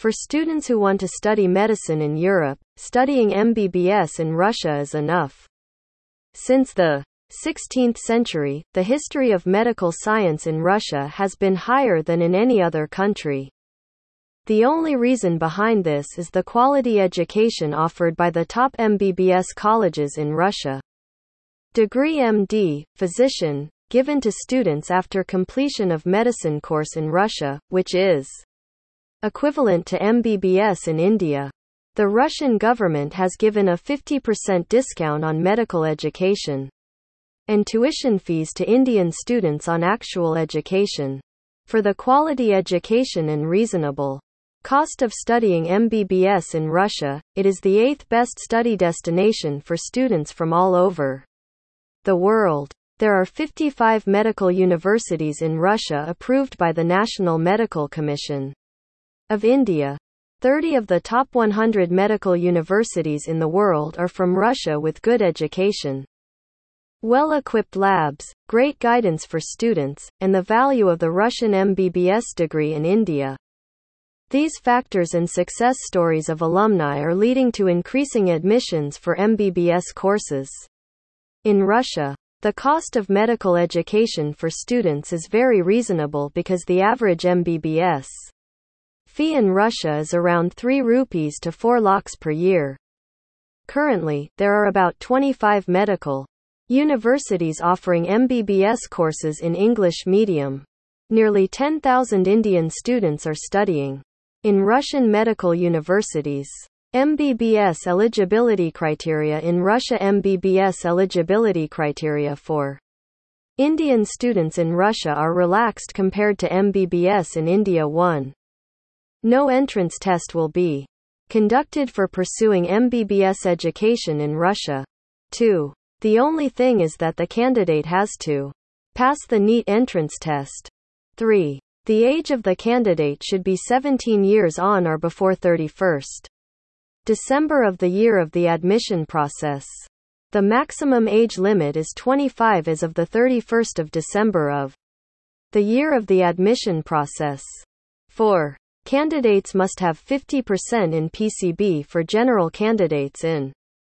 For students who want to study medicine in Europe, studying MBBS in Russia is enough. Since the 16th century, the history of medical science in Russia has been higher than in any other country. The only reason behind this is the quality education offered by the top MBBS colleges in Russia. Degree MD, physician, given to students after completion of medicine course in Russia, which is equivalent to MBBS in India. The Russian government has given a 50% discount on medical education and tuition fees to Indian students on actual education. For the quality education and reasonable cost of studying MBBS in Russia, it is the 8th best study destination for students from all over the world. There are 55 medical universities in Russia approved by the National Medical Commission of India. 30 of the top 100 medical universities in the world are from Russia with good education, well-equipped labs, great guidance for students, and the value of the Russian MBBS degree in India. These factors and success stories of alumni are leading to increasing admissions for MBBS courses. In Russia, the cost of medical education for students is very reasonable because the average MBBS fee in Russia is around 3 rupees to 4 lakhs per year. Currently, there are about 25 medical universities offering MBBS courses in English medium. Nearly 10,000 Indian students are studying in Russian medical universities. MBBS eligibility criteria in Russia. MBBS eligibility criteria for Indian students in Russia are relaxed compared to MBBS in India. 1. No entrance test will be conducted for pursuing MBBS education in Russia. 2. The only thing is that the candidate has to pass the NEET entrance test. 3. The age of the candidate should be 17 years on or before 31st December of the year of the admission process. The maximum age limit is 25 as of the 31st of December of the year of the admission process. 4. Candidates must have 50% in PCB for general candidates and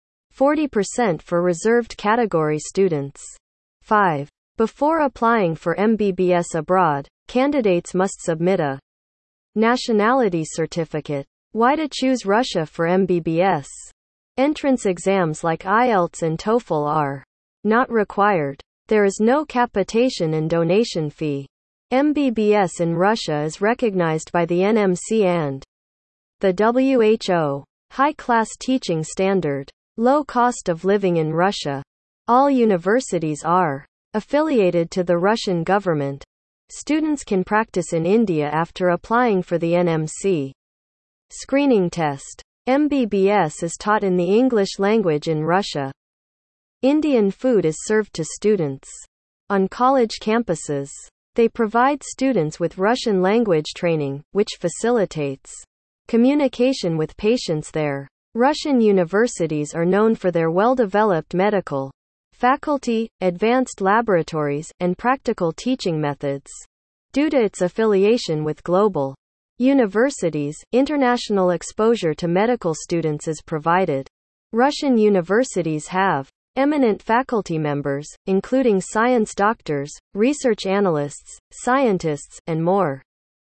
40% for reserved category students. 5. Before applying for MBBS abroad, candidates must submit a nationality certificate. Why to choose Russia for MBBS? Entrance exams like IELTS and TOEFL are not required. There is no capitation and donation fee. MBBS in Russia is recognized by the NMC and the WHO. High-class teaching standard. Low cost of living in Russia. All universities are affiliated to the Russian government. Students can practice in India after applying for the NMC screening test. MBBS is taught in the English language in Russia. Indian food is served to students on college campuses. They provide students with Russian language training, which facilitates communication with patients there. Russian universities are known for their well-developed medical faculty, advanced laboratories, and practical teaching methods. Due to its affiliation with global universities, international exposure to medical students is provided. Russian universities have eminent faculty members, including science doctors, research analysts, scientists, and more.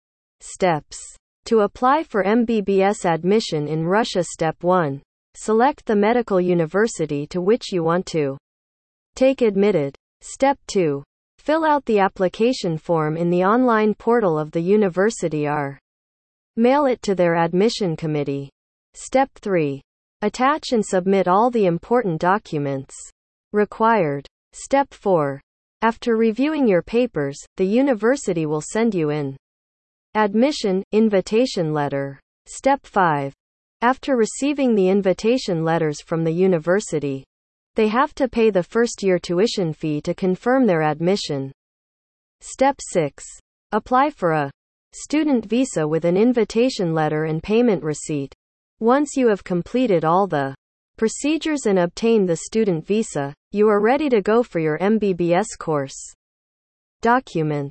Steps to apply for MBBS admission in Russia. Step 1. Select the medical university to which you want to take admitted. Step 2. Fill out the application form in the online portal of the university or mail it to their admission committee. Step 3. Attach and submit all the important documents required. Step 4. After reviewing your papers, the university will send you an admission invitation letter. Step 5. After receiving the invitation letters from the university, they have to pay the first-year tuition fee to confirm their admission. Step 6. Apply for a student visa with an invitation letter and payment receipt. Once you have completed all the procedures and obtained the student visa, you are ready to go for your MBBS course. Documents.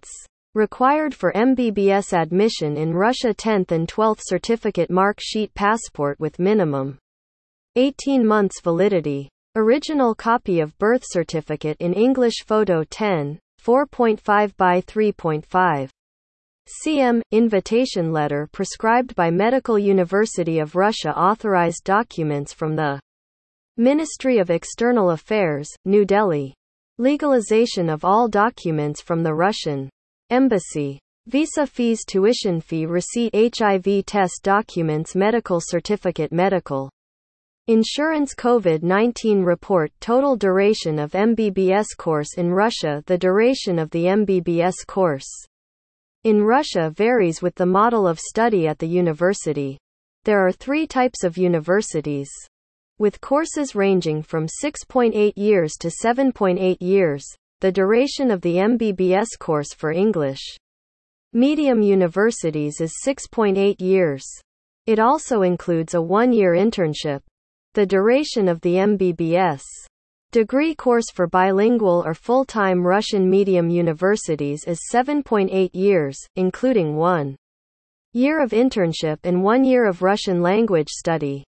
Required for MBBS admission in Russia 10th and 12th certificate mark sheet passport with minimum 18 months validity. Original copy of birth certificate in English photo 10, 4.5 by 3.5. cm. Invitation letter prescribed by Medical University of Russia. Authorized documents from the Ministry of External Affairs, New Delhi. Legalization of all documents from the Russian Embassy. Visa fees, tuition fee receipt, HIV test documents, medical certificate, medical insurance, COVID-19 report. Total duration of MBBS course in Russia. The duration of the MBBS course in Russia varies with the model of study at the university. There are 3 types of universities, with courses ranging from 6.8 years to 7.8 years. The duration of the MBBS course for English medium universities is 6.8 years. It also includes a 1-year internship. The duration of the MBBS degree course for bilingual or full-time Russian medium universities is 7.8 years, including 1 year of internship and 1 year of Russian language study.